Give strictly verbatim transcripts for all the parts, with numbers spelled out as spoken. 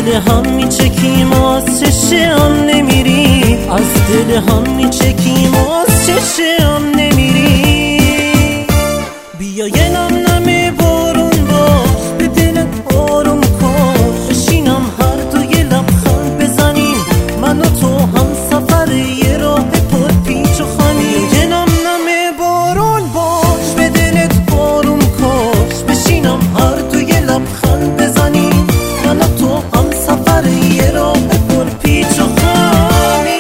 دل هم میچکیم و از چشه هم نمیری، از دل هم میچکیم و از چشه هم نمیری. بیا یه نم نم بارون باش، به دلت آروم کن، بشینم هر دو یه لبخند بزنیم، من و تو هم سفر یه راه پر پیچ و خمی. یه نم نم بارون باش، به دلت آروم کن، بشینم هر دو یه لبخند بزنیم، من و تو هم سفر یه راه پر پیچ و خمی.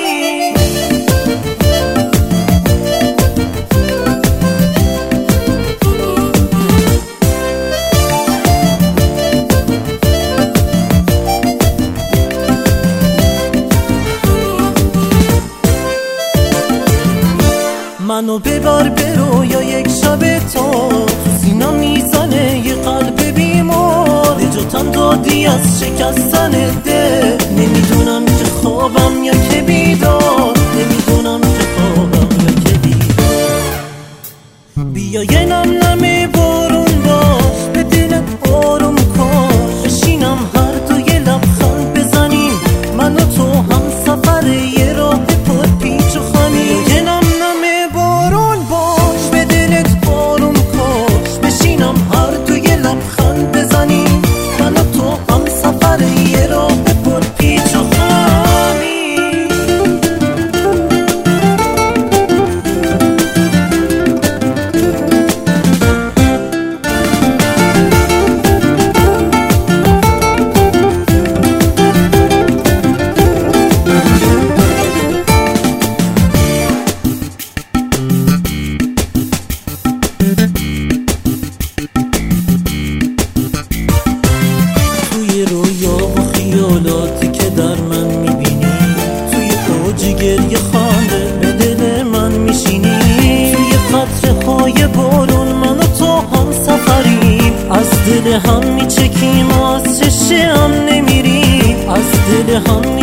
منو ببر برو یا یک شب تا تو سینا میزنه یه قلب بیمار، نجاتم دادی از شکستن دل. نمیدونم که خوابم یا که بیدار، نمیدونم که خوابم یا که بیدار. بیا یه نم نم بارون باش، به دلت آروم کن، بشینم هر دو یه لبخند بزنیم، من و تو هم سفر یه راه پر پیچ و خمی. یه نم نم بارون باش، به دلت آروم کن، بشینم هر دو یه لبخند بزنیم، من و تو هم سفر یه راه پر پیچ و خمی. توی رویا و خیالاتی که در من میبینی، توی اوج گریه خانده به دل من میشینی، توی قطره های بارون من و تو هم سفریم، از دل هم میچکیم و از چشه هم نمیری، از دل هم